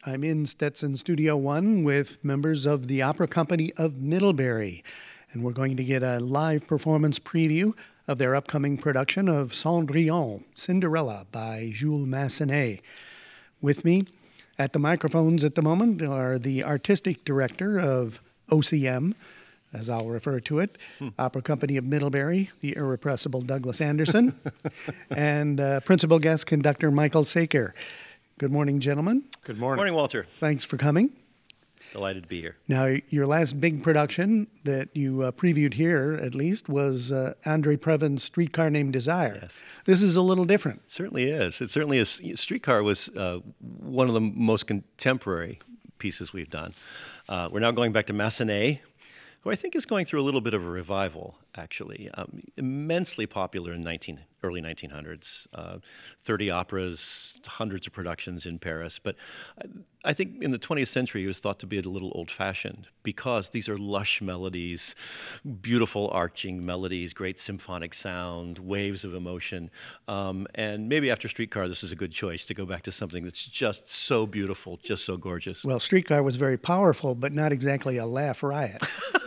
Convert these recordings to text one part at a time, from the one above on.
I'm in Stetson Studio One with members of the Opera Company of Middlebury, and we're going to get a live performance preview of their upcoming production of Cendrillon, Cinderella by Jules Massenet. With me at the microphones at the moment are the artistic director of OCM, as I'll refer to it, Opera Company of Middlebury, the irrepressible Douglas Anderson, and principal guest conductor Michael Saker. Good morning, gentlemen. Good morning. Morning, Walter. Thanks for coming. Delighted to be here. Now, your last big production that you previewed here, at least, was Andre Previn's Streetcar Named Desire. Yes. This is a little different. It certainly is. It certainly is. Streetcar was one of the most contemporary pieces we've done. We're now going back to Massenet, who I think is going through a little bit of a revival, actually. Immensely popular in early 1900s. 30 operas, hundreds of productions in Paris. But I think in the 20th century, he was thought to be a little old-fashioned because these are lush melodies, beautiful arching melodies, great symphonic sound, waves of emotion. And maybe after Streetcar, this is a good choice to go back to something that's just so beautiful, just so gorgeous. Well, Streetcar was very powerful, but not exactly a laugh riot.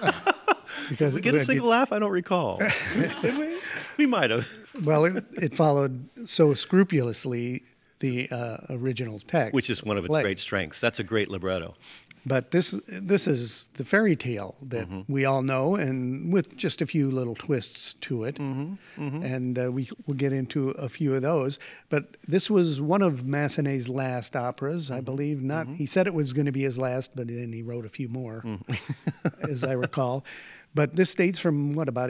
Did we get a single laugh? I don't recall. Did we? We might have. Well, it followed so scrupulously the original text. Which is one of its great strengths. That's a great libretto. But this is the fairy tale that we all know, and with just a few little twists to it. And we'll get into a few of those. But this was one of Massenet's last operas, I believe. He said it was going to be his last, but then he wrote a few more, as I recall. But this dates from, about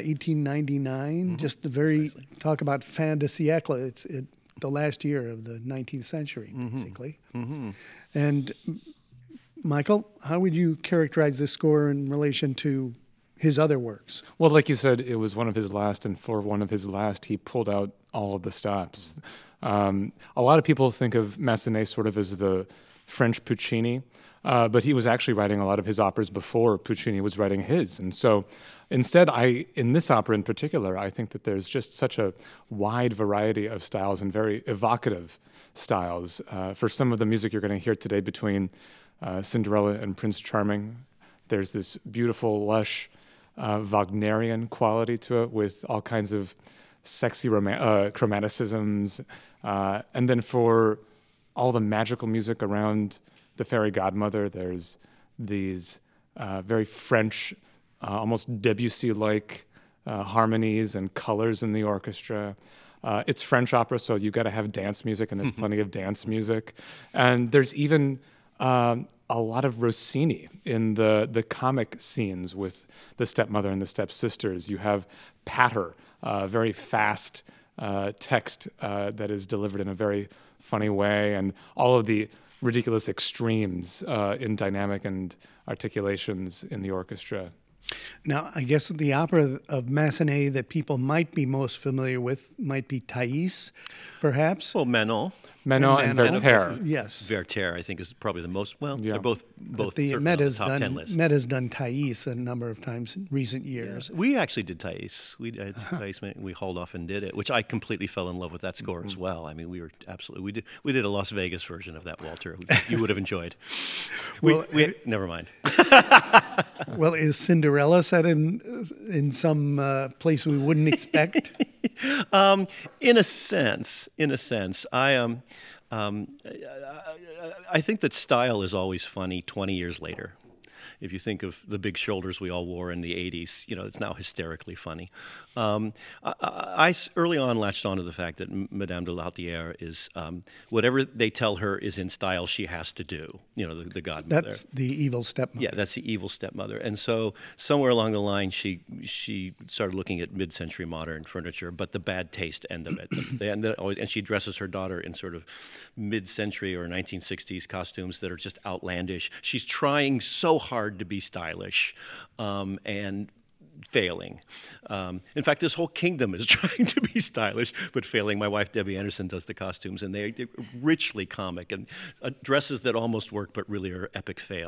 1899? Just the very, talk about fin de siècle. It's the last year of the 19th century, basically. And Michael, how would you characterize this score in relation to his other works? Well, like you said, it was one of his last, and for one of his last, he pulled out all of the stops. A lot of people think of Massenet sort of as the French Puccini, but he was actually writing a lot of his operas before Puccini was writing his. And so instead, in this opera in particular, I think that there's just such a wide variety of styles and very evocative styles. For some of the music you're going to hear today between Cinderella and Prince Charming, there's this beautiful, lush, Wagnerian quality to it with all kinds of sexy chromaticisms. And then for all the magical music around the fairy godmother, there's these very French, almost Debussy-like harmonies and colors in the orchestra. It's French opera, so you got to have dance music, and there's plenty of dance music. And there's even a lot of Rossini in the comic scenes with the stepmother and the stepsisters. You have patter, very fast text that is delivered in a very funny way, and all of the ridiculous extremes in dynamic and articulations in the orchestra. Now, I guess the opera of Massenet that people might be most familiar with might be Thais, perhaps. Well, Manon and Werther. Yes. Werther, I think, is probably the most, they're both the on the top 10 list. Meta's done Thais a number of times in recent years. Yeah. We actually did Thais. We did Thais, we hauled off and did it, which I completely fell in love with that score as well. I mean, we did a Las Vegas version of that, Walter, you would have enjoyed. Never mind. Well, is Cinderella set in some place we wouldn't expect? In a sense, I think that style is always funny 20 years later. If you think of the big shoulders we all wore in the 80s, it's now hysterically funny. I early on latched on to the fact that Madame de Lautière is, whatever they tell her is in style, she has to do, the godmother. That's the evil stepmother. Yeah, that's the evil stepmother. And so somewhere along the line, she started looking at mid-century modern furniture, but the bad taste end of it. And she dresses her daughter in sort of mid-century or 1960s costumes that are just outlandish. She's trying so hard to be stylish and failing. In fact, this whole kingdom is trying to be stylish, but failing. My wife, Debbie Anderson, does the costumes, and they're richly comic, and dresses that almost work, but really are epic fail,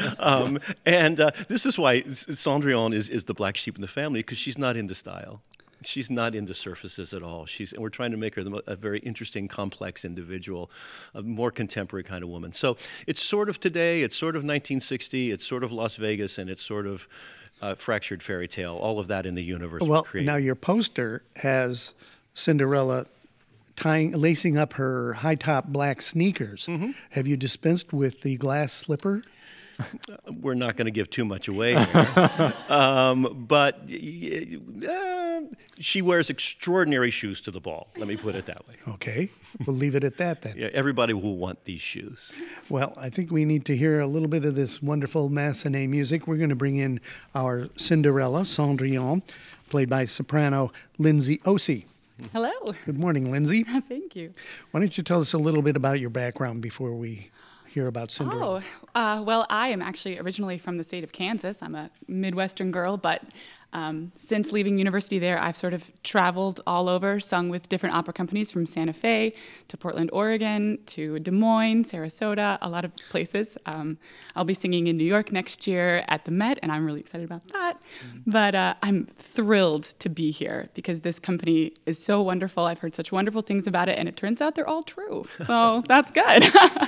and this is why Cendrillon is the black sheep in the family, because she's not into style. She's not into surfaces at all. And we're trying to make her a very interesting, complex individual, a more contemporary kind of woman. So it's sort of today, it's sort of 1960, it's sort of Las Vegas, and it's sort of fractured fairy tale. All of that in the universe. Well, now your poster has Cinderella lacing up her high-top black sneakers. Mm-hmm. Have you dispensed with the glass slipper? We're not going to give too much away here. But she wears extraordinary shoes to the ball. Let me put it that way. Okay. We'll leave it at that then. Yeah, everybody will want these shoes. Well, I think we need to hear a little bit of this wonderful Massenet music. We're going to bring in our Cinderella, Cendrillon, played by soprano Lindsay Osei. Hello. Good morning, Lindsay. Thank you. Why don't you tell us a little bit about your background before we hear about Cinderella? Well, I am actually originally from the state of Kansas. I'm a Midwestern girl, but since leaving university there, I've sort of traveled all over, sung with different opera companies from Santa Fe to Portland, Oregon, to Des Moines, Sarasota, a lot of places. I'll be singing in New York next year at the Met, and I'm really excited about that. Mm-hmm. But I'm thrilled to be here because this company is so wonderful. I've heard such wonderful things about it, and it turns out they're all true. So that's good.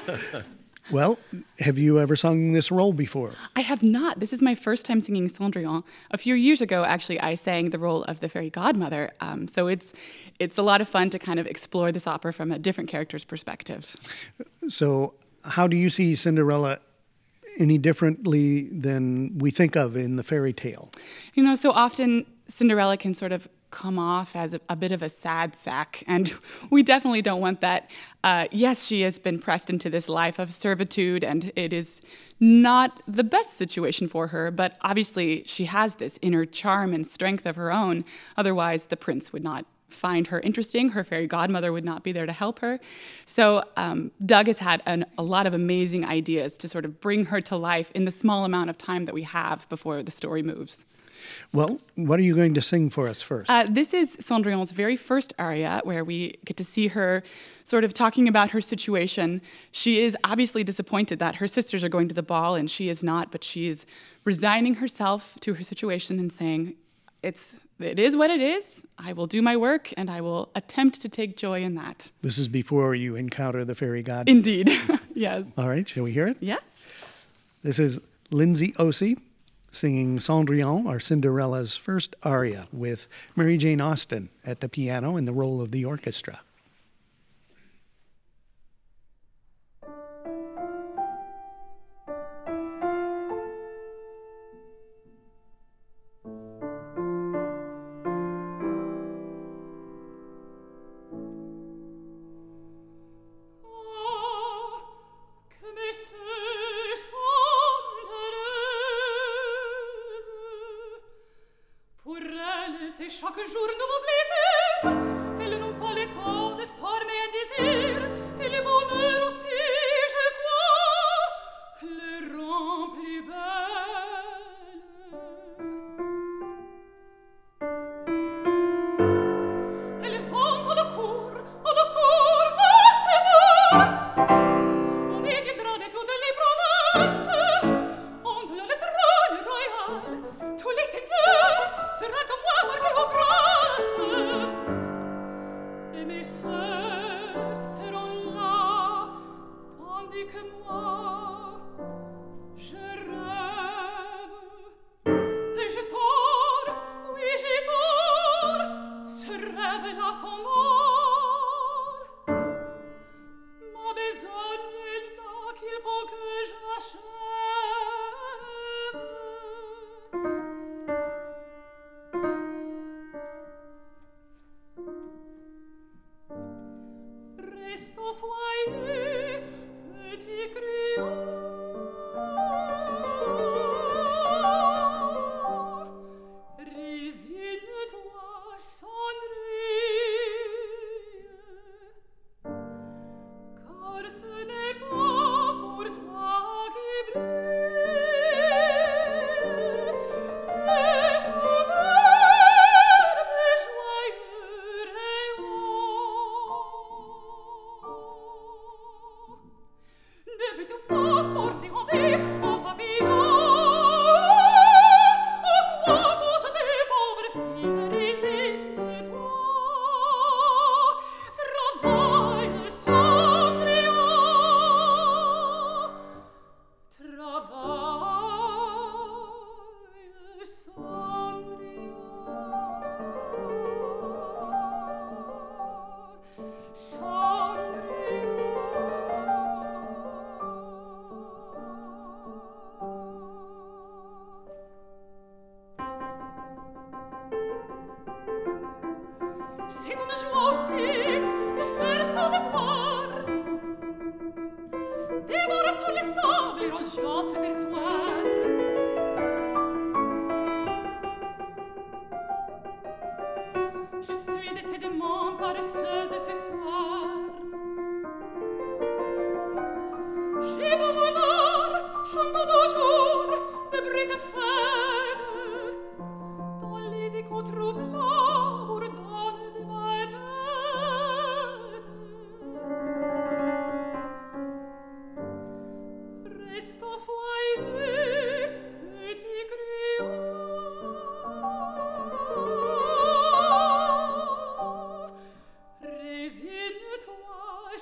Well, have you ever sung this role before? I have not. This is my first time singing Cendrillon. A few years ago, actually, I sang the role of the fairy godmother. So it's a lot of fun to kind of explore this opera from a different character's perspective. So how do you see Cinderella any differently than we think of in the fairy tale? You know, so often Cinderella can sort of come off as a bit of a sad sack, and we definitely don't want that. Yes, she has been pressed into this life of servitude, and it is not the best situation for her, but obviously she has this inner charm and strength of her own. Otherwise, the prince would not find her interesting. Her fairy godmother would not be there to help her. So Doug has had a lot of amazing ideas to sort of bring her to life in the small amount of time that we have before the story moves. Well, what are you going to sing for us first? This is Cendrillon's very first aria, where we get to see her sort of talking about her situation. She is obviously disappointed that her sisters are going to the ball and she is not, but she is resigning herself to her situation and saying, it is what it is. I will do my work and I will attempt to take joy in that. This is before you encounter the fairy god. Indeed, yes. All right, shall we hear it? Yeah. This is Lindsay Osei singing Cendrillon, or Cinderella's first aria, with Mary Jane Austen at the piano in the role of the orchestra. C'est chaque jour nouveau plaisir. Elle n'ont pas le temps de former un désir. Et le bonheur aussi, je crois, le rend plus belle. Elle vont au cours, à ce bord. On y viendra de toutes les provinces. On de le trône royal. Tous les seigneurs seront comme moi. Et mes sœurs seront là, tandis que moi, je rêve. Et je dors, oui, je dors, ce rêve la fond mort. Ma besogne est là qu'il faut que j'achève. C'est une joie aussi de faire son devoir. Dévorer sur les tables et aux se décevoir. Je suis décidément paresseuse ce soir. J'ai beau vouloir, chantons toujours des bruits de fête, dans les échos troublants bourdonnent de ma tête. Reste au foyer, petit crayon. Résigne-toi,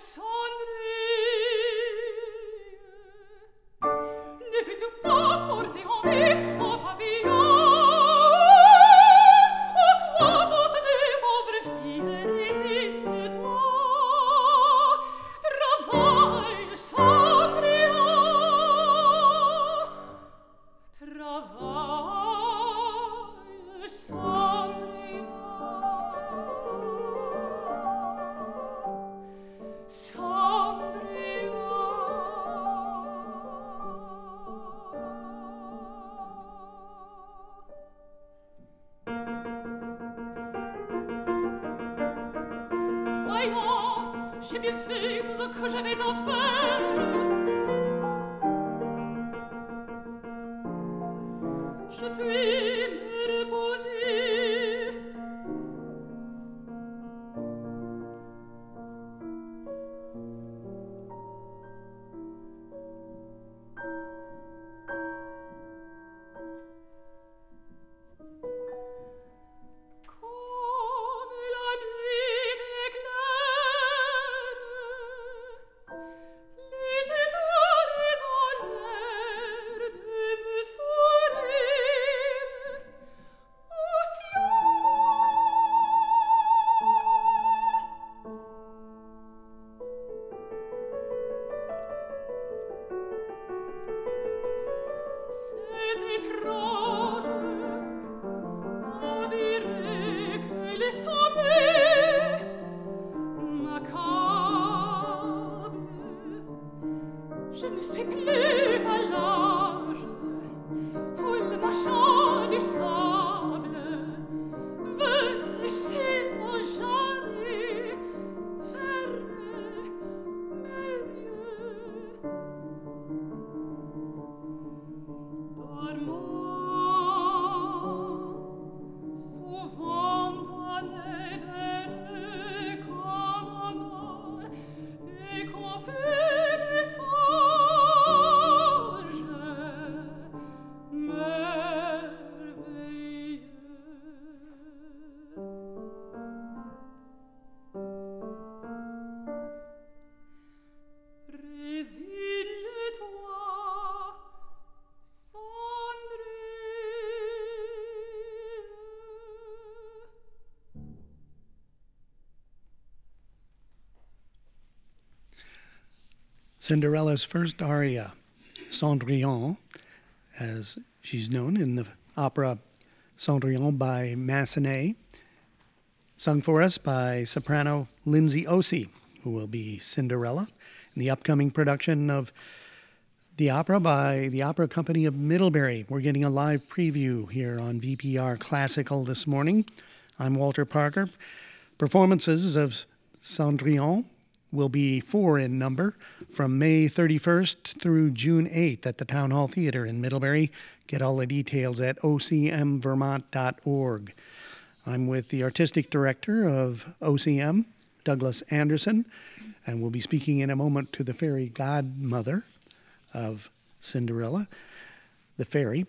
Cendrille. Ne veux-tu pas porter envie au papillon? À quoi pensent des pauvres filles? Résigne-toi. Travaille, Cendrillon. Travaille, Cendrillon. Voyons, j'ai bien fait tout ce que j'avais à faire. Je puis me reposer. Comme la nuit est claire, les étoiles ont l'air de me sourire au ciel. C'est étrange. On dirait que les sommeils m'accablent. Je ne suis plus à l'âge où le marchand du sable venait chez nos jardins fermer mes yeux. Dormant, souvent donné des qu'on honore et qu'on fait des songes merveilleux. Résigne-toi, Cinderella's first aria, Cendrillon, as she's known in the opera Cendrillon by Massenet, sung for us by soprano Lindsay Ossie, who will be Cinderella in the upcoming production of the opera by the Opera Company of Middlebury. We're getting a live preview here on VPR Classical this morning. I'm Walter Parker. Performances of Cendrillon will be 4 in number from May 31st through June 8th at the Town Hall Theatre in Middlebury. Get all the details at ocmvermont.org. I'm with the artistic director of OCM, Douglas Anderson, and we'll be speaking in a moment to the fairy godmother of Cinderella, the fairy.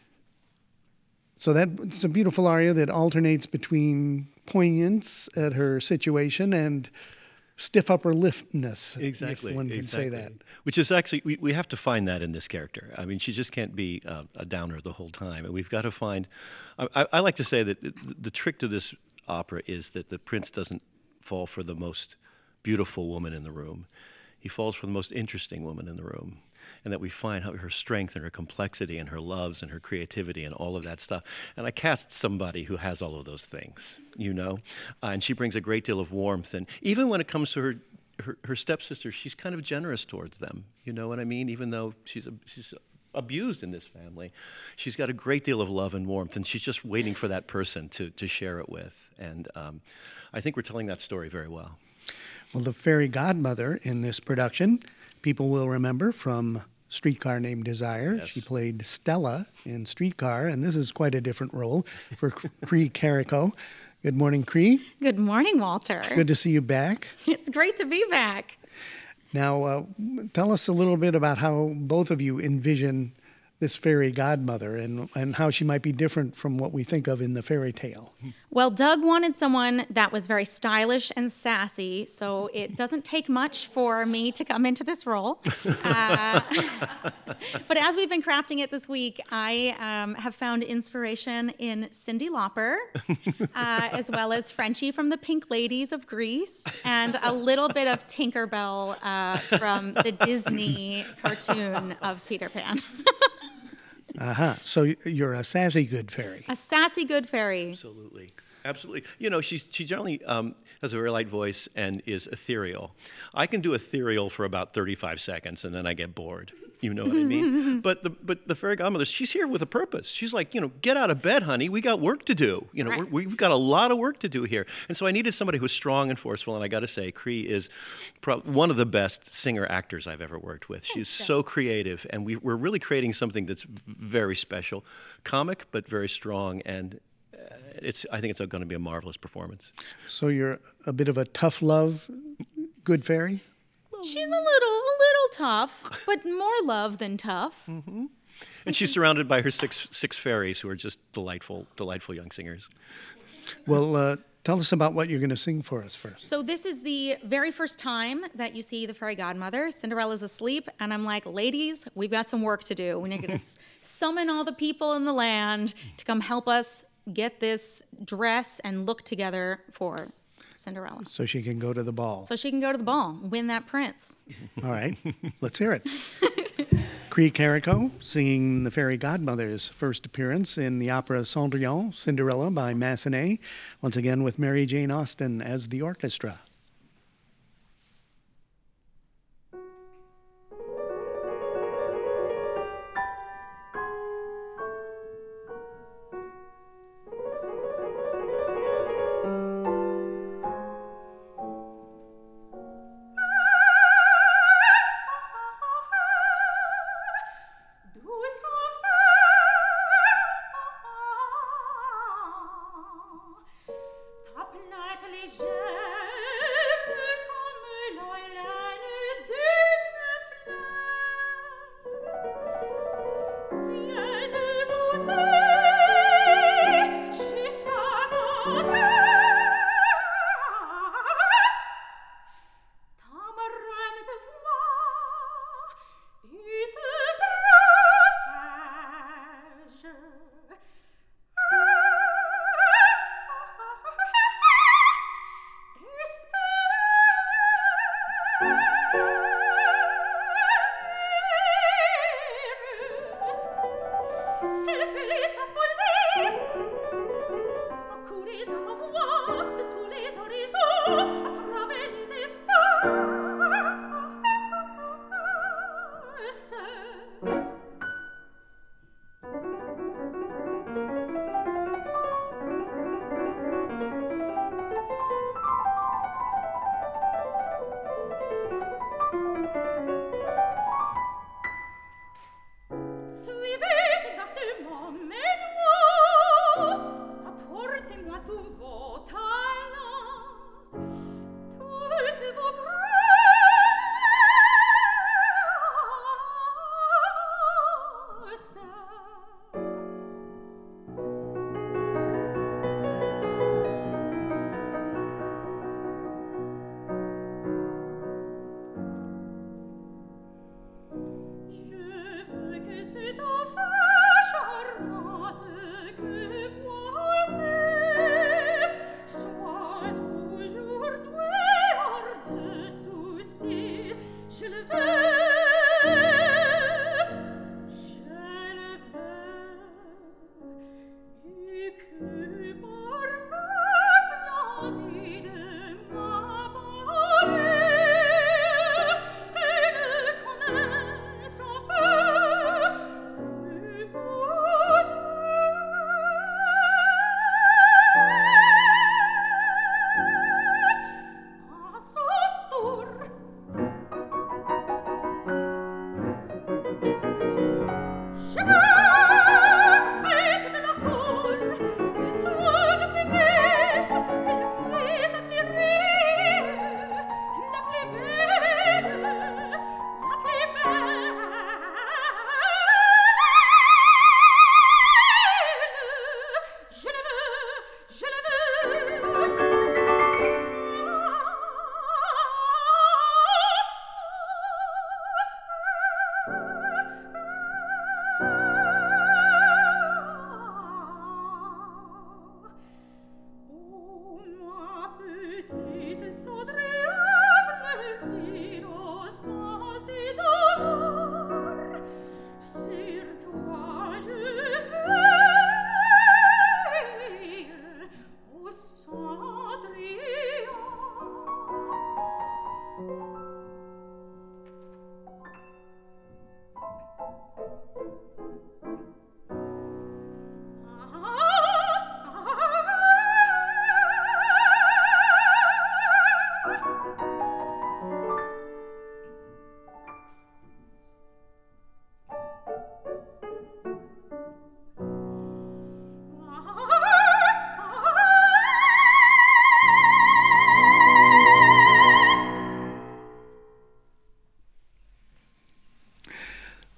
So that's a beautiful aria that alternates between poignance at her situation and stiff upper liftness, Exactly. if one can say that. Which is actually, we have to find that in this character. I mean, she just can't be a downer the whole time. And we've got to find, I like to say that the trick to this opera is that the prince doesn't fall for the most beautiful woman in the room. He he falls for the most interesting woman in the room, and that we find her strength and her complexity and her loves and her creativity and all of that stuff. And I cast somebody who has all of those things, and she brings a great deal of warmth. And even when it comes to her stepsister, she's kind of generous towards them. You know what I mean? Even though she's abused in this family, she's got a great deal of love and warmth, and she's just waiting for that person to share it with. And I think we're telling that story very well. Well, the fairy godmother in this production, people will remember from Streetcar Named Desire. Yes. She played Stella in Streetcar, and this is quite a different role for Cree Carrico. Good morning, Cree. Good morning, Walter. Good to see you back. It's great to be back. Now, tell us a little bit about how both of you envision this fairy godmother and how she might be different from what we think of in the fairy tale. Well, Doug wanted someone that was very stylish and sassy, so it doesn't take much for me to come into this role. But as we've been crafting it this week, I have found inspiration in Cyndi Lauper, as well as Frenchie from the Pink Ladies of Greece, and a little bit of Tinkerbell from the Disney cartoon of Peter Pan. So you're a sassy good fairy. A sassy good fairy. Absolutely. She generally has a very light voice and is ethereal. I can do ethereal for about 35 seconds, and then I get bored. You know what I mean? But the fairy godmother, she's here with a purpose. She's like, get out of bed, honey. We got work to do. Right. We've got a lot of work to do here. And so I needed somebody who's strong and forceful. And I got to say, Cree is one of the best singer-actors I've ever worked with. She's so creative, and we're really creating something that's very special, comic but very strong. And I think it's going to be a marvelous performance. So you're a bit of a tough love good fairy? She's a little tough, but more love than tough. Mm-hmm. And she's surrounded by her six fairies who are just delightful young singers. Well, tell us about what you're going to sing for us first. So this is the very first time that you see the fairy godmother. Cinderella's asleep, and I'm like, ladies, we've got some work to do. We're going to summon all the people in the land to come help us get this dress and look together for Cinderella. So she can go to the ball. So she can go to the ball, win that prince. All right, let's hear it. Cree Carrico singing the fairy godmother's first appearance in the opera Cendrillon, Cinderella by Massenet, once again with Mary Jane Austen as the orchestra. Suivez exactement mes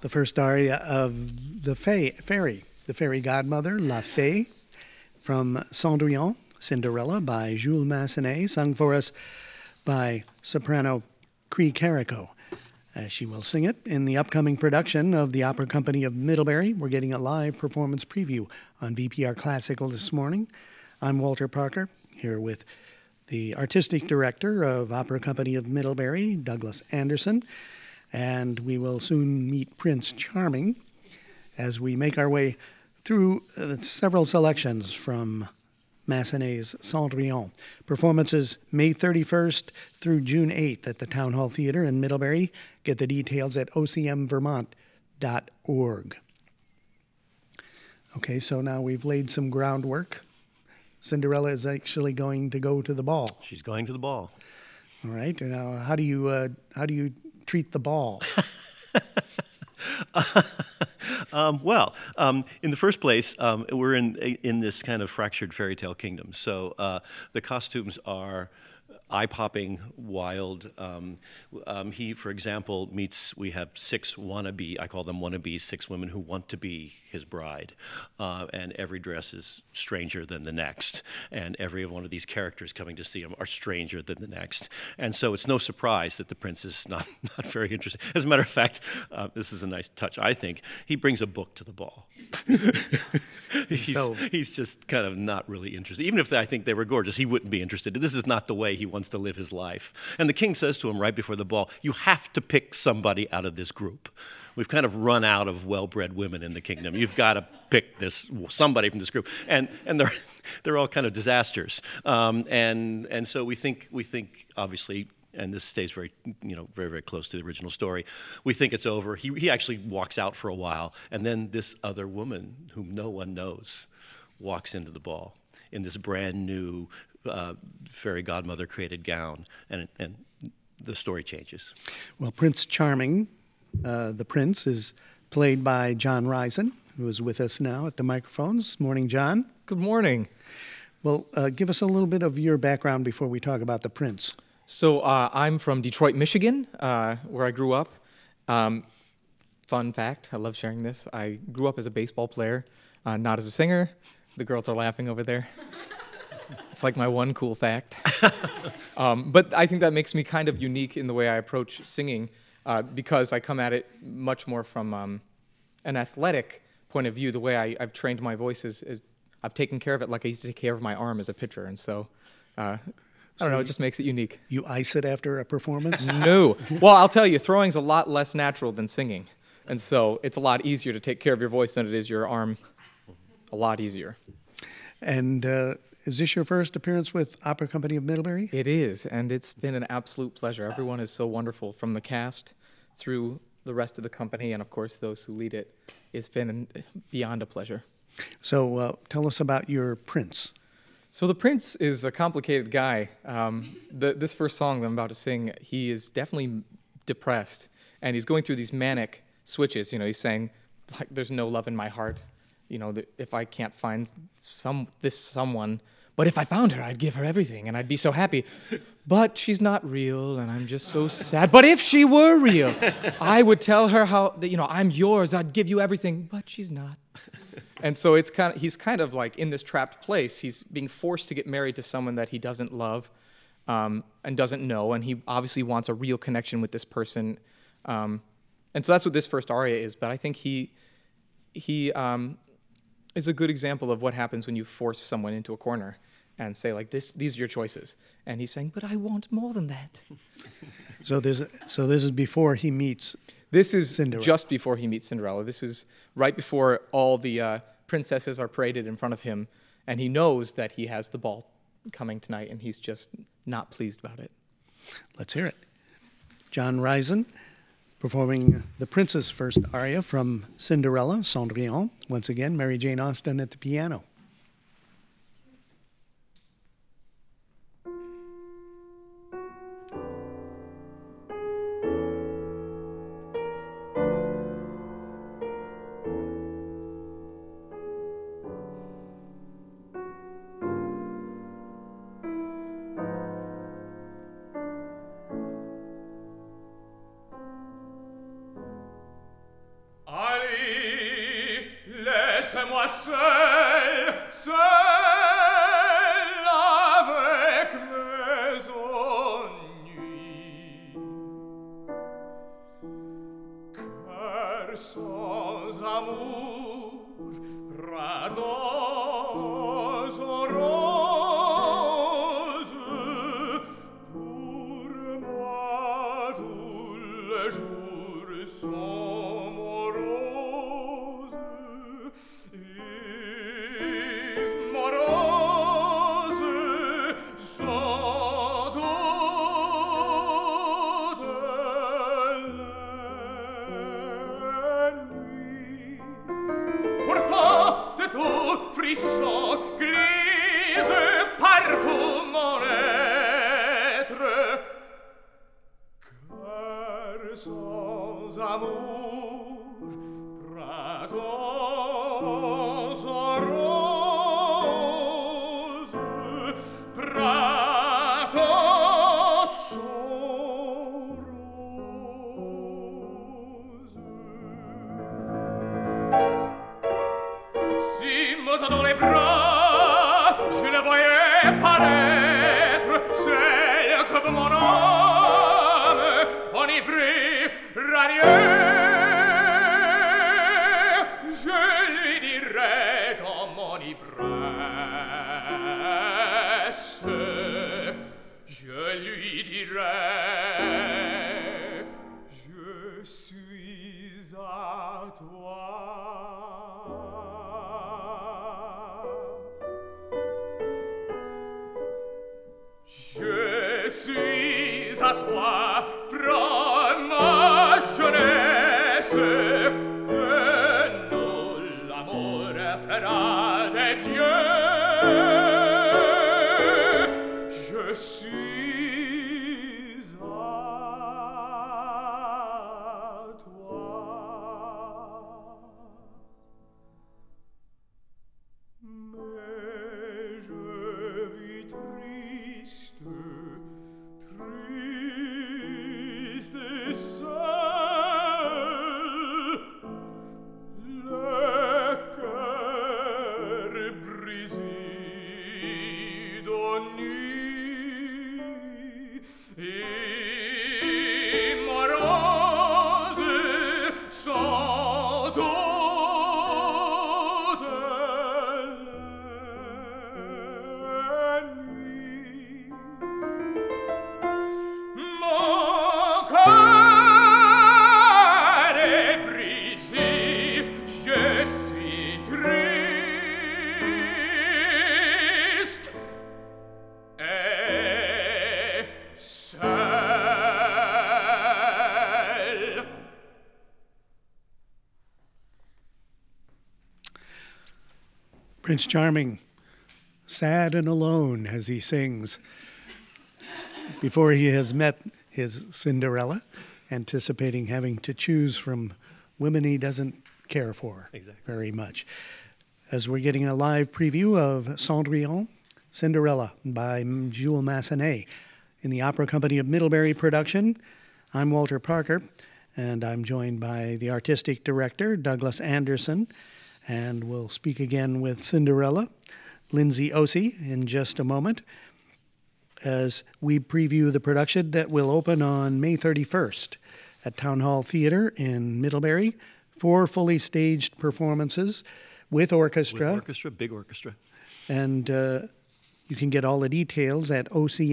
the first aria of the fairy godmother, La Fée, from Cendrillon, Cinderella, by Jules Massenet, sung for us by soprano Cree Carrico. She will sing it in the upcoming production of the Opera Company of Middlebury. We're getting a live performance preview on VPR Classical this morning. I'm Walter Parker, here with the artistic director of Opera Company of Middlebury, Douglas Anderson, and we will soon meet Prince Charming as we make our way through several selections from Massenet's Cendrillon. Performances May 31st through June 8th at the Town Hall Theater in Middlebury. Get the details at ocmvermont.org. Okay, so now we've laid some groundwork. Cinderella is actually going to go to the ball. She's going to the ball. All right. Now, how do you treat the ball? In the first place, we're in this kind of fractured fairy tale kingdom. So the costumes are eye-popping, wild. He, for example, we have 6 wannabe, I call them wannabes, 6 women who want to be his bride. And every dress is stranger than the next. And every one of these characters coming to see him are stranger than the next. And so it's no surprise that the prince is not very interested. As a matter of fact, this is a nice touch, I think. He brings a book to the ball. He's just kind of not really interested. Even if I think they were gorgeous, he wouldn't be interested. This is not the way he wants to live his life. And the king says to him right before the ball, you have to pick somebody out of this group. We've kind of run out of well-bred women in the kingdom. You've got to pick somebody from this group, and they're all kind of disasters. And so we think obviously, and this stays very very close to the original story. We think it's over. He actually walks out for a while, and then this other woman whom no one knows walks into the ball in this brand new fairy godmother created gown, and the story changes. Well, Prince Charming, the prince, is played by John Risen, who is with us now at the microphones. Morning, John. Good morning. Well, give us a little bit of your background before we talk about the prince. So I'm from Detroit, Michigan, where I grew up. Fun fact, I love sharing this. I grew up as a baseball player, not as a singer. The girls are laughing over there. It's like my one cool fact. But I think that makes me kind of unique in the way I approach singing, because I come at it much more from an athletic point of view. The way I've trained my voice is I've taken care of it like I used to take care of my arm as a pitcher. And so, I don't know, it just makes it unique. You ice it after a performance? No. Well, I'll tell you, throwing's a lot less natural than singing. And so it's a lot easier to take care of your voice than it is your arm. A lot easier. And is this your first appearance with Opera Company of Middlebury? It is, and it's been an absolute pleasure. Everyone is so wonderful, from the cast through the rest of the company, and of course those who lead it. It's been beyond a pleasure. So tell us about your prince. So the prince is a complicated guy. This first song that I'm about to sing, he is definitely depressed, and he's going through these manic switches. He's saying, like, there's no love in my heart. If I can't find someone, but if I found her, I'd give her everything, and I'd be so happy. But she's not real, and I'm just so sad. But if she were real, I would tell her how, I'm yours, I'd give you everything. But she's not. And so he's kind of like in this trapped place. He's being forced to get married to someone that he doesn't love and doesn't know, and he obviously wants a real connection with this person. And so that's what this first aria is. But I think he is a good example of what happens when you force someone into a corner and say, like, these are your choices. And he's saying, but I want more than that. So this is before he meets This is Cinderella. Just before he meets Cinderella. This is right before all the princesses are paraded in front of him, and he knows that he has the ball coming tonight, and he's just not pleased about it. Let's hear it. John Risen performing the prince's first aria from Cinderella, Cendrillon. Once again, Mary Jane Austen at the piano. sans amour, prados roses, pour moi tous les jours sont moroses, et moroses sont toutes les nuits. Pourtant de tout frisson glisse partout mon être, car sans amour, prados roses, prados sont roses. Si me dans les bras, je le voyais paraître, celle que mon âme enivré, radieux. Je lui dirais dans mon ivresse, je lui dirais, je suis à toi. Je suis à toi, prends ma jeunesse, de nous l'amour fera des dieux. Je suis à toi. Mais je vis triste, triste et seul, le cœur brisé d'ennui et morose sont toutes les nuits. Mon cœur est brisé, je suis triste et seul. Prince Charming, sad and alone as he sings before he has met his Cinderella, anticipating having to choose from women he doesn't care for very much. As we're getting a live preview of Cendrillon, Cinderella by Jules Massenet in the Opera Company of Middlebury production. I'm Walter Parker, and I'm joined by the artistic director, Douglas Anderson, and we'll speak again with Cinderella, Lindsay Ossie, in just a moment, as we preview the production that will open on May 31st at Town Hall Theatre in Middlebury. 4 fully staged performances with orchestra. With orchestra, big orchestra. And you can get all the details at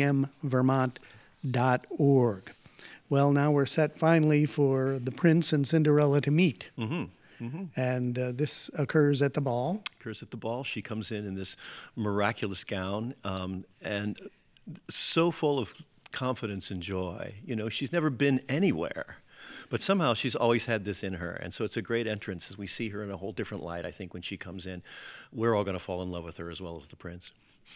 ocmvermont.org. Well, now we're set finally for the Prince and Cinderella to meet. Mm-hmm. Mm-hmm. And this occurs at the ball. Occurs at the ball. She comes in this miraculous gown and so full of confidence and joy. You know, she's never been anywhere, but somehow she's always had this in her. And so it's a great entrance as we see her in a whole different light. I think when she comes in, we're all going to fall in love with her as well as the prince.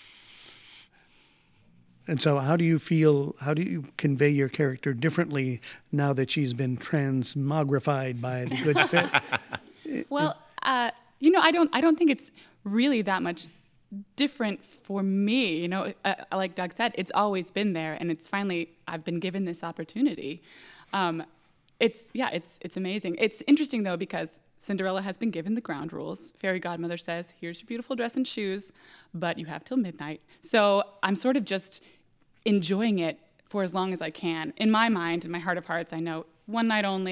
And so how do you convey your character differently now that she's been transmogrified by the good fit? Well, I don't think it's really that much different for me. You know, like Doug said, it's always been there, and it's finally I've been given this opportunity. It's amazing. It's interesting though because Cinderella has been given the ground rules. Fairy godmother says, "Here's your beautiful dress and shoes, but you have till midnight." So I'm sort of just enjoying it for as long as I can. In my mind, in my heart of hearts, I know one night only.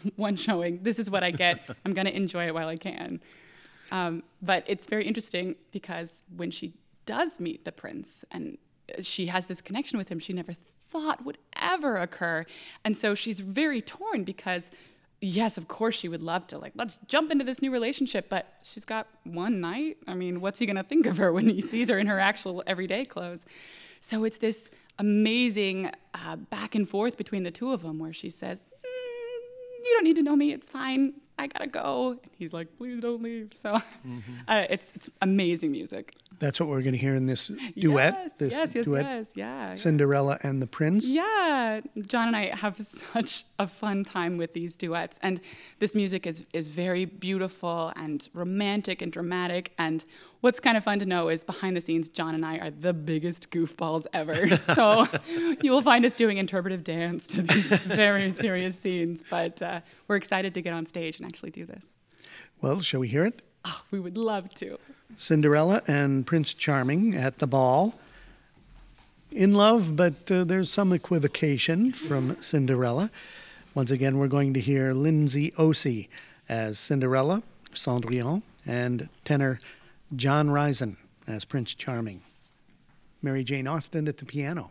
one showing. This is what I get. I'm going to enjoy it while I can. But it's very interesting because when she does meet the prince and she has this connection with him she never thought would ever occur. And so she's very torn because, yes, of course she would love to, like, let's jump into this new relationship, but she's got one night. I mean, what's he going to think of her when he sees her in her actual everyday clothes? So it's this amazing back and forth between the two of them where she says, you don't need to know me, it's fine, I gotta go. And he's like, please don't leave. So it's amazing music. That's what we're going to hear in this duet. Yes, yeah. Cinderella and the Prince. Yeah, John and I have such a fun time with these duets. And this music is very beautiful and romantic and dramatic. And what's kind of fun to know is behind the scenes, John and I are the biggest goofballs ever. So you will find us doing interpretive dance to these very serious scenes. But we're excited to get on stage and actually do this. Well, shall we hear it? Oh, we would love to. Cinderella and Prince Charming at the ball. In love, but there's some equivocation from Cinderella. Once again, we're going to hear Lindsay Ossey as Cinderella, Cendrillon, and tenor John Risen as Prince Charming. Mary Jane Austen at the piano.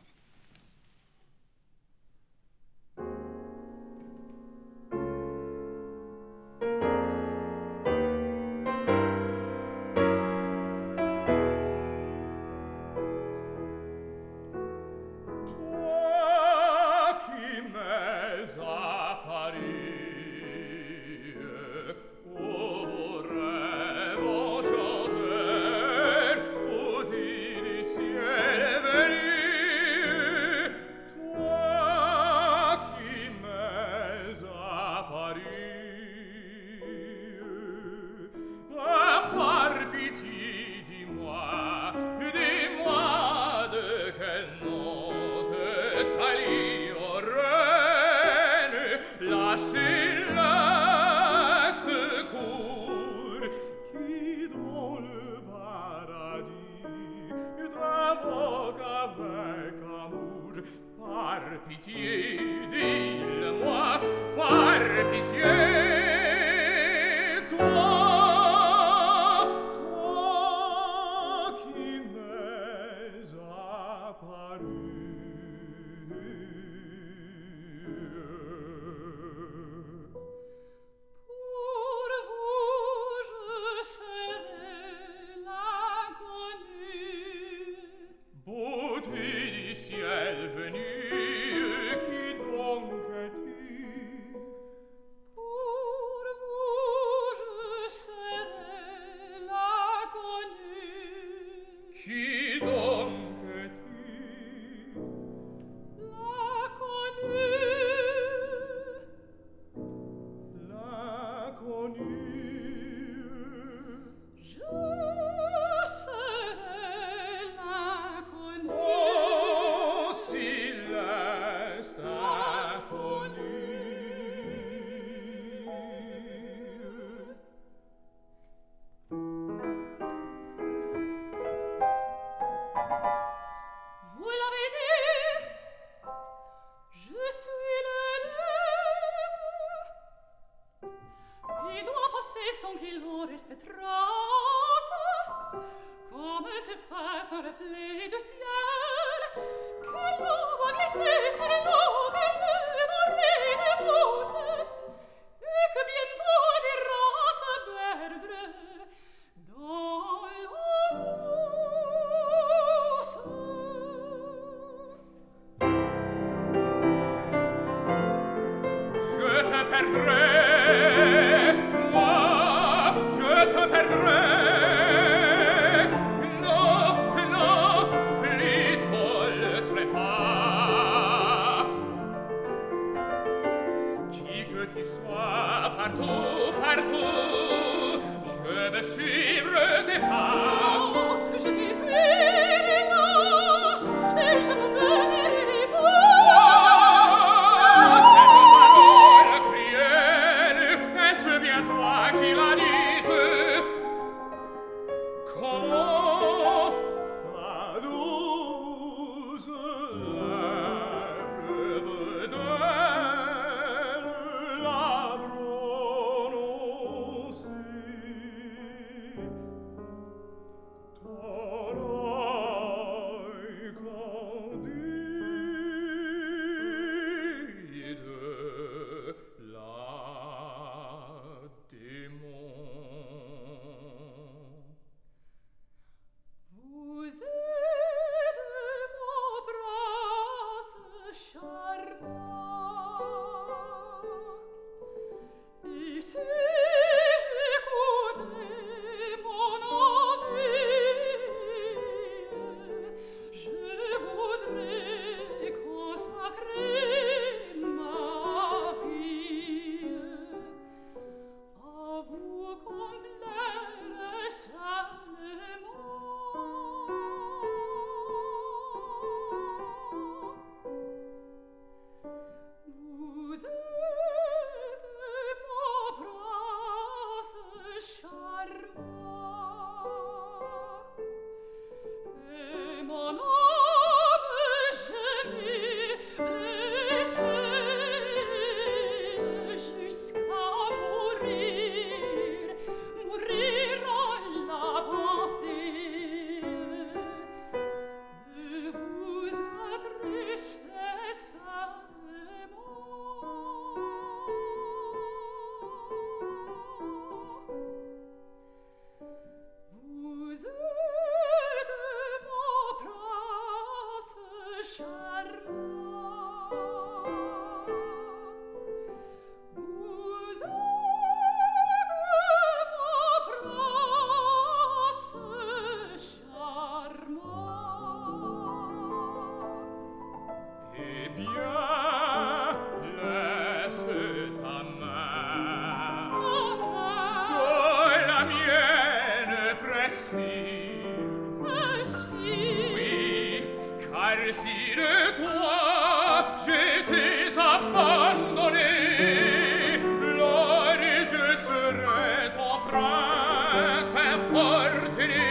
ainsi de toi, j'étais abandonné. Lors je serai ton prince infortuné.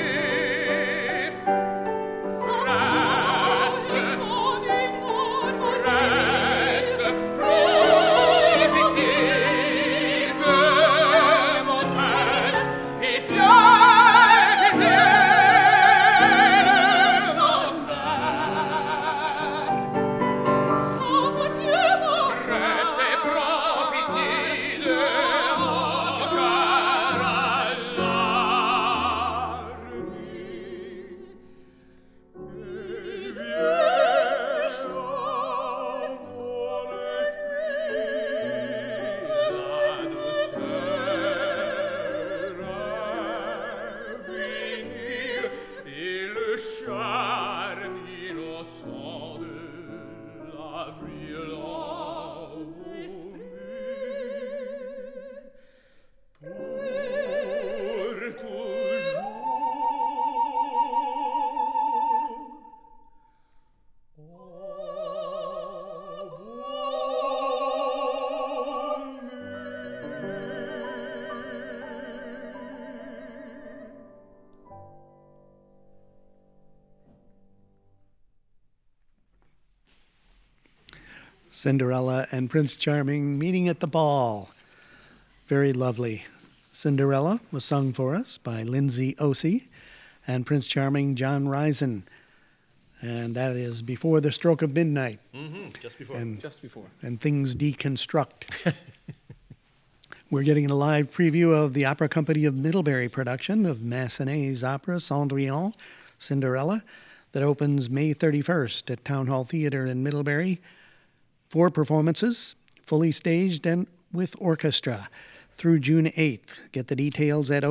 Cinderella and Prince Charming meeting at the ball. Very lovely. Cinderella was sung for us by Lindsay Ossie and Prince Charming, John Risen. And that is Before the Stroke of Midnight. Just before. Just before. And Things Deconstruct. We're getting a live preview of the Opera Company of Middlebury production of Massenet's opera Cendrillon, Cinderella, that opens May 31st at Town Hall Theatre in Middlebury. 4 performances, fully staged and with orchestra, through June 8th. Get the details at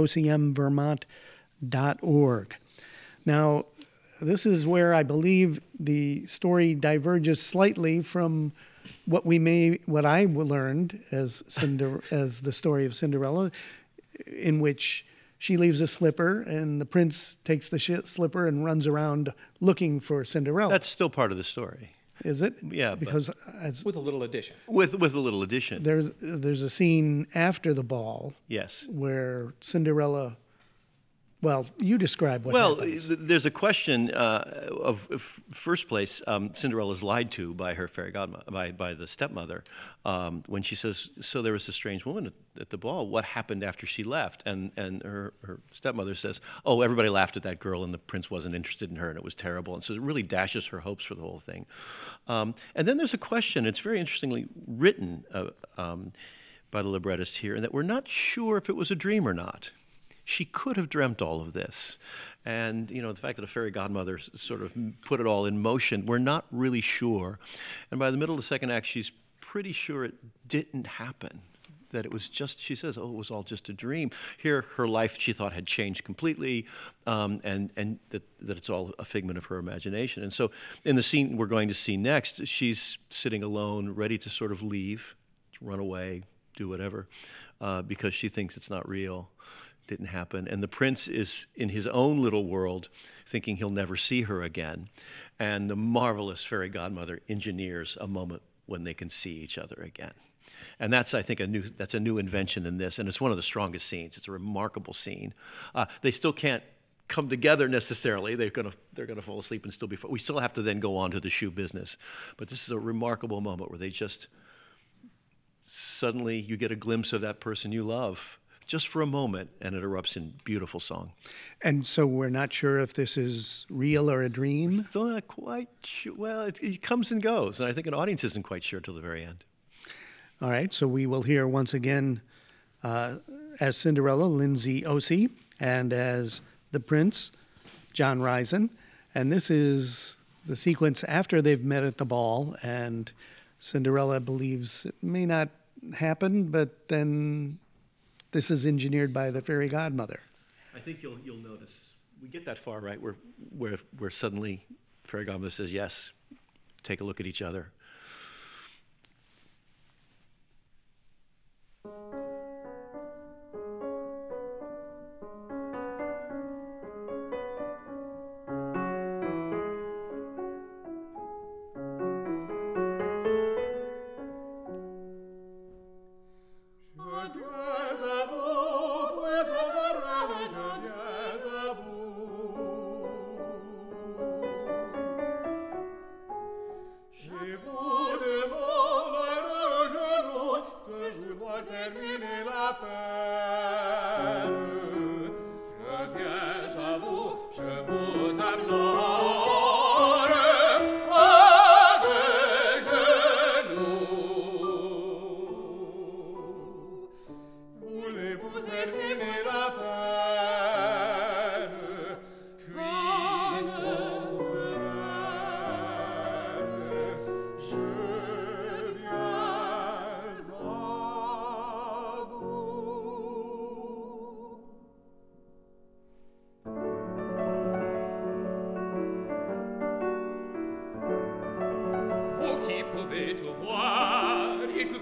ocmvermont.org. Now, this is where I believe the story diverges slightly from what I learned as the story of Cinderella, in which she leaves a slipper and the prince takes the slipper and runs around looking for Cinderella. That's still part of the story. Is it? Yeah, because with a little addition. With a little addition. There's a scene after the ball. Yes. Where Cinderella. Well, you describe what happens. There's a question of first place. Cinderella's lied to by her fairy godmother, by the stepmother, when she says, "So there was a strange woman at the ball. What happened after she left?" And her stepmother says, "Oh, everybody laughed at that girl, and the prince wasn't interested in her, and it was terrible." And so it really dashes her hopes for the whole thing. And then there's a question. It's very interestingly written by the librettist here, and that we're not sure if it was a dream or not. She could have dreamt all of this. And, the fact that a fairy godmother sort of put it all in motion, we're not really sure. And by the middle of the second act, she's pretty sure it didn't happen, that it was just, she says, it was all just a dream. Here, her life, she thought, had changed completely, and that it's all a figment of her imagination. And so in the scene we're going to see next, she's sitting alone, ready to sort of leave, run away, do whatever, because she thinks it's not real. Didn't happen. And the prince is in his own little world thinking he'll never see her again. And the marvelous fairy godmother engineers a moment when they can see each other again. And that's, I think, a new invention in this, and it's one of the strongest scenes. It's a remarkable scene. They still can't come together necessarily. They're gonna fall asleep and still be. We still have to then go on to the shoe business. But this is a remarkable moment where they just suddenly you get a glimpse of that person you love. Just for a moment, and it erupts in beautiful song. And so we're not sure if this is real or a dream? Still not quite sure. Well, it comes and goes, and I think an audience isn't quite sure till the very end. All right, so we will hear once again as Cinderella, Lindsay Ossie, and as the prince, John Risen. And this is the sequence after they've met at the ball, and Cinderella believes it may not happen, but then this is engineered by the fairy godmother. I think you'll notice we get that far, right? Where suddenly fairy godmother says, "Yes, take a look at each other."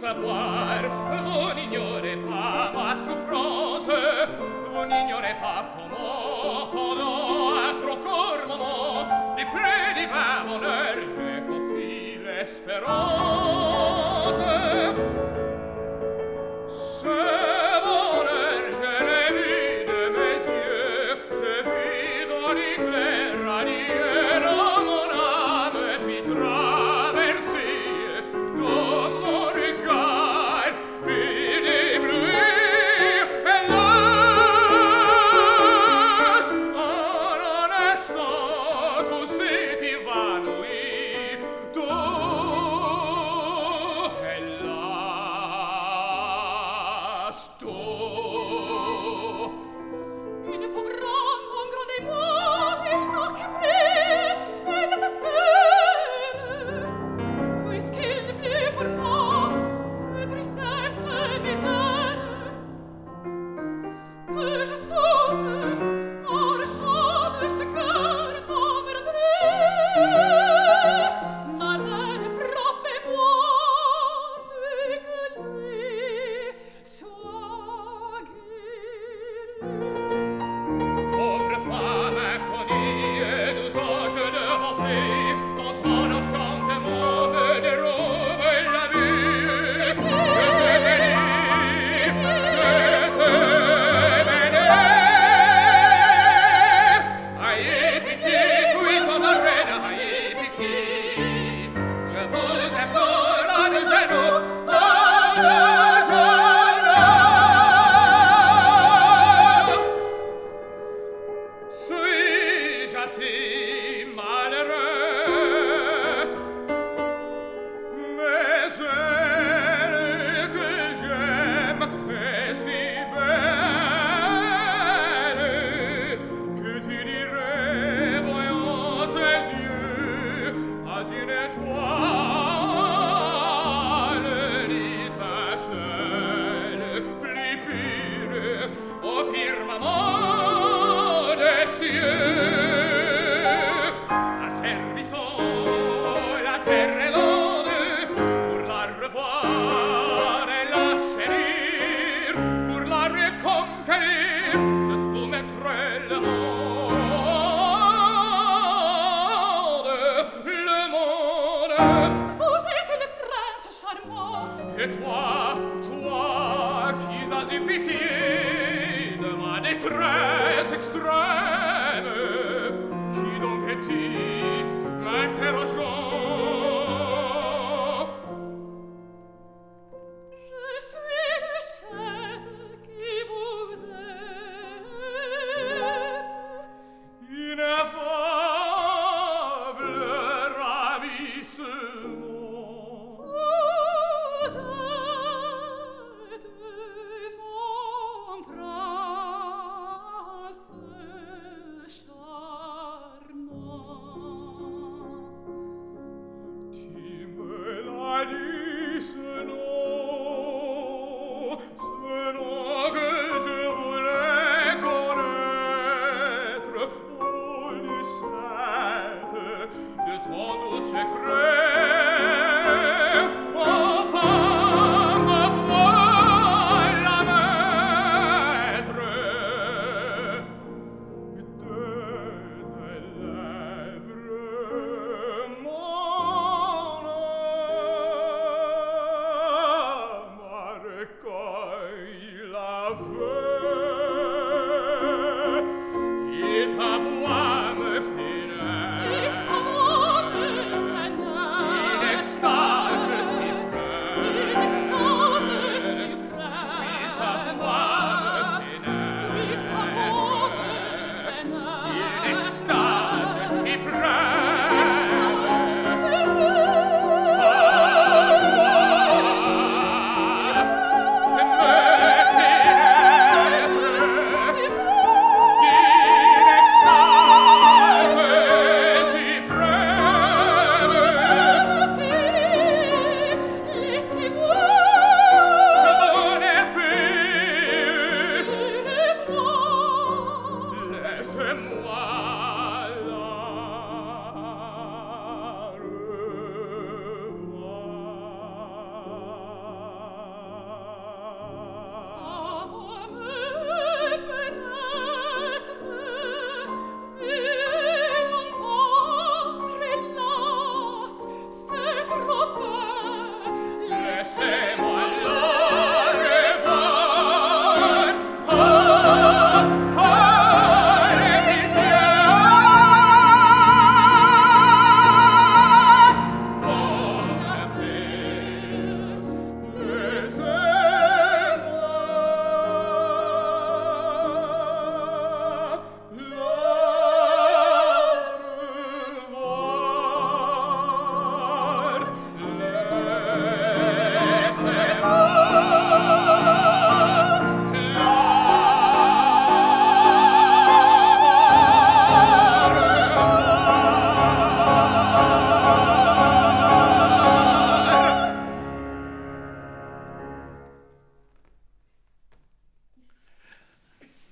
laboratoire. Vous n'ignorez pas ma souffrance, vous n'ignorez pas comment, pendant un trop court moment, du plus divin bonheur, j'ai conçu l'espérance. Ce bonheur, je l'ai vu de mes yeux, ce fut ton éclair radieux dans mon âme, fit traverser dans mon regard, fit déblouir, hélas, en un instant, tout s'est évanoui, tout, hélas, tout. Une pauvre âme en grand émoi, il n'a que pris et désespéré, puisqu'il n'est plus pour moi que tristesse et misère, que je souffre en rechant de ce cœur tant meurtri. Ma reine, frappez-moi, mais que lui soit guéri. Pauvre femme inconnue et deux anges de beauté, quand ton enchantement me dérobe la vue, je te bénis, je te bénis. Ayez pitié, puissante reine, ayez pitié. Je vous implore à de genoux, à de genoux. Suis-je assez malheureux? Mais elle que j'aime est si belle que tu dirais, voyant ses yeux, pas une étoile d'étincelle plus pure au firmament des cieux. Asservissons la terre et l'onde pour la revoir et la chérir, pour la reconquérir, je soumettrai le monde, le monde. Vous êtes le prince charmant, Et toi, toi qui as eu pitié de ma détresse extrême, qui donc es-tu, m'interrogeant? je suis le chète qui vous aime. Ineffable ravissement. Vous êtes mon prince charmant. Tu me l'as dit, ce nom que je voulais connaître, oh Lucette, de ton doux secret. Enfin, ma voilà maître de tes lèvres, mon âme a recueilli la veille, et ta voix me pénètre. Et sa voix me Une pénètre, extase si une brève, extase si et brève. ta voix me Et sa voix me pénètre. Une pénètre. extase si brève, Si brève.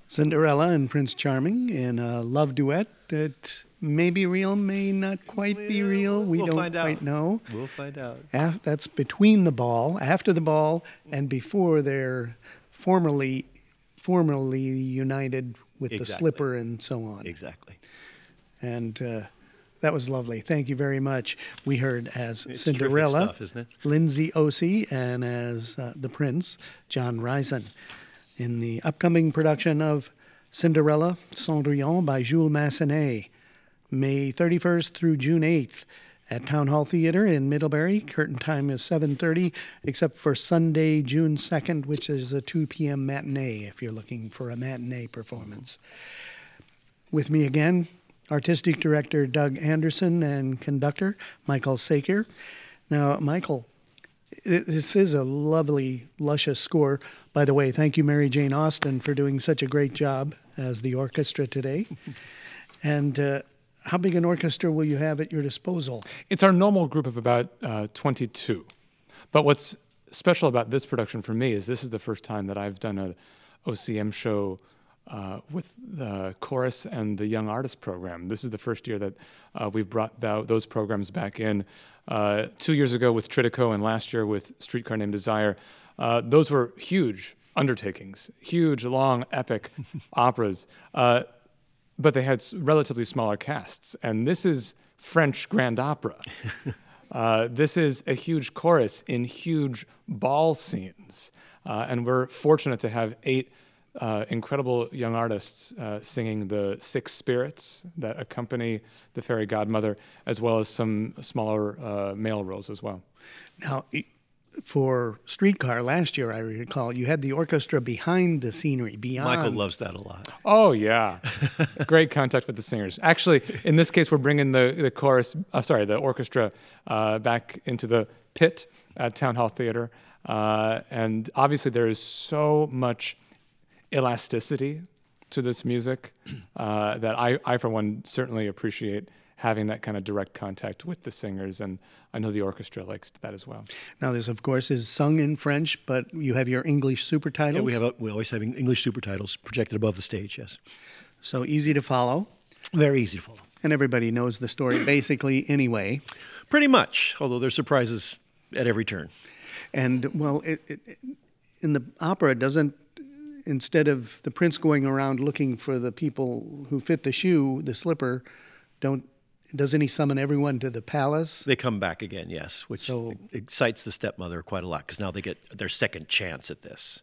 Cinderella and Prince Charming in a love duet that may be real, may not quite be real. We We'll don't find out. quite know. We'll find out. That's between the ball, after the ball, and before they're formally united with the Exactly. slipper and so on. Exactly. And that was lovely. Thank you very much. We heard as It's Cinderella, terrific stuff, isn't it? Lindsay Osei, and as the Prince, John Risen, in the upcoming production of Cinderella, Cendrillon by Jules Massenet, May 31st through June 8th at Town Hall Theater in Middlebury. Curtain time is 7:30, except for Sunday, June 2nd, which is a 2 p.m. matinee if you're looking for a matinee performance. With me again, Artistic Director Doug Anderson and conductor Michael Saker. Now, Michael, this is a lovely, luscious score. By the way, thank you, Mary Jane Austen, for doing such a great job as the orchestra today. And how big an orchestra will you have at your disposal? It's our normal group of about 22. But what's special about this production for me is this is the first time that I've done a OCM show with the chorus and the Young Artist program. This is the first year that we've brought those programs back in. 2 years ago with Tridico and last year with Streetcar Named Desire. Those were huge undertakings, huge, long, epic operas. But they had relatively smaller casts. And this is French grand opera. This is a huge chorus in huge ball scenes. And we're fortunate to have 8 incredible young artists singing the 6 spirits that accompany the fairy godmother, as well as some smaller male roles as well. Now, for Streetcar last year, I recall, you had the orchestra behind the scenery, beyond. Michael loves that a lot. Oh, yeah. Great contact with the singers. Actually, in this case, we're bringing the orchestra back into the pit at Town Hall Theater. And obviously, there is so much elasticity to this music that I, for one, certainly appreciate having that kind of direct contact with the singers, and I know the orchestra likes that as well. Now, this, of course, is sung in French, but you have your English super titles. Yeah, we always have English super titles projected above the stage, yes. So easy to follow, Very easy to follow. and everybody knows the story basically anyway. Pretty much, although there's surprises at every turn. And, well, in the opera, instead of the prince going around looking for the people who fit the shoe, the slipper, doesn't he summon everyone to the palace? They come back again, yes, which So- excites the stepmother quite a lot because now they get their second chance at this.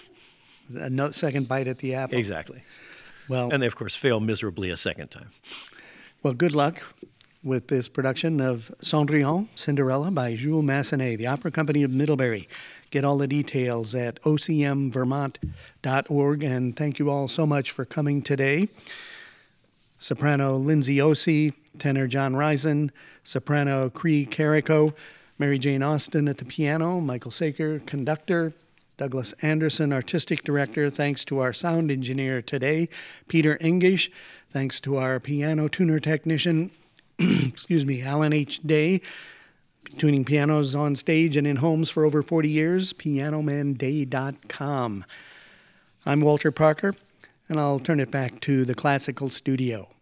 Another second bite at the apple. Exactly. Well, And they, of course, fail miserably a second time. well, good luck with this production of Cendrillon, Cinderella by Jules Massenet, the Opera Company of Middlebury. Get all the details at ocmvermont.org, and thank you all so much for coming today. Soprano Lindsay Osei, tenor John Risen, soprano Cree Carrico, Mary Jane Austen at the piano, Michael Saker, conductor, Douglas Anderson, artistic director. Thanks to our sound engineer today, Peter Engish. Thanks to our piano tuner technician, Alan H. Day, tuning pianos on stage and in homes for over 40 years, pianomanday.com. I'm Walter Parker, and I'll turn it back to the classical studio.